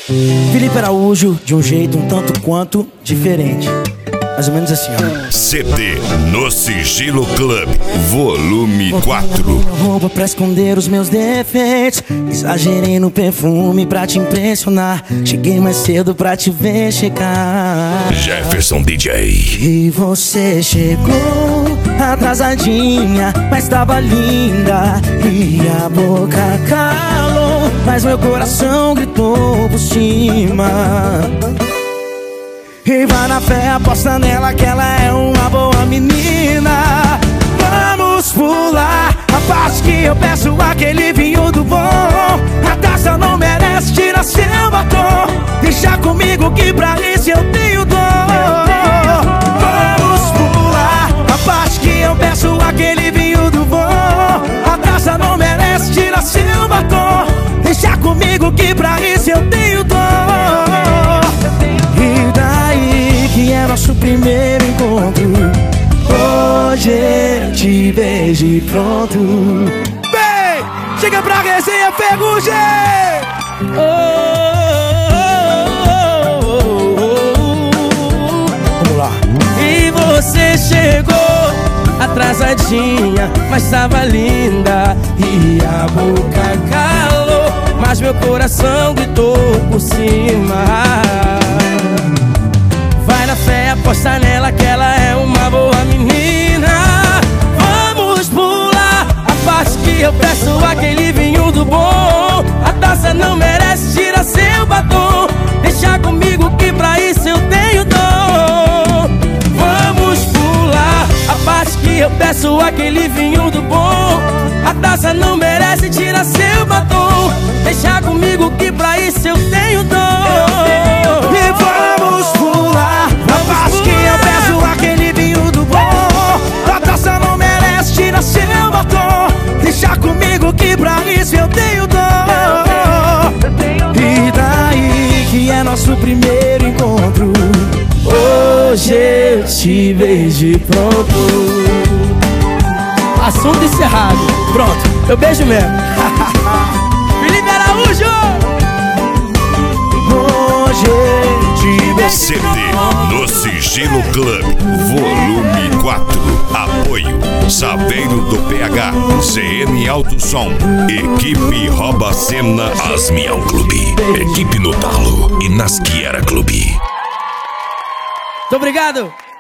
Felipe Araújo, de um jeito um tanto quanto diferente. Mais ou menos assim, ó. CD no Sigilo Club, volume 4. Minha roupa pra esconder os meus defeitos. Exagerei no perfume pra te impressionar. Cheguei mais cedo pra te ver chegar. Jefferson DJ. E você chegou atrasadinha, mas tava linda. E a boca calou, mas meu coração gritou por cima. E vai na fé, aposta nela que ela é uma boa menina. Vamos pular a parte que eu peço aquele vinho do bom. A taça não merece, tira seu batom. Deixa comigo que pra isso eu tenho dor. Vamos pular a parte que eu peço aquele vinho do bom. A taça não merece, tira seu batom. Deixa comigo que pra isso eu tenho dor. Que é nosso primeiro encontro. Hoje eu te vejo e pronto. Vem, chega pra resenha Ferrugem. Vamos lá. E você chegou atrasadinha, mas tava linda. E a boca calou, mas meu coração gritou por cima. Vai na fé, aposta nela que ela é uma boa menina. Vamos pular a parte que eu peço aquele vinho do bom. A taça não merece, tira seu batom. Deixa comigo que pra isso eu tenho dom. Vamos pular a parte que eu peço aquele vinho do bom. A taça não merece, tira seu batom. Deixa comigo que pra isso eu tenho dom. E vamos pular a parte que eu peço aquele vinho do bom. A taça não merece, tira seu batom. Deixa comigo que pra isso eu tenho dor. E daí que é nosso primeiro encontro. Hoje eu te vejo e pronto. Assunto encerrado. Pronto, eu beijo mesmo. Felipe Araújo. Hoje eu te vejo. CD no Sigilo Club, volume 4. Apoio Saveiro do PH, CM Alto Som, Equipe Rouba Cena, Asmião Clube, Equipe no Talo e Nasquiera Clube. Muito obrigado.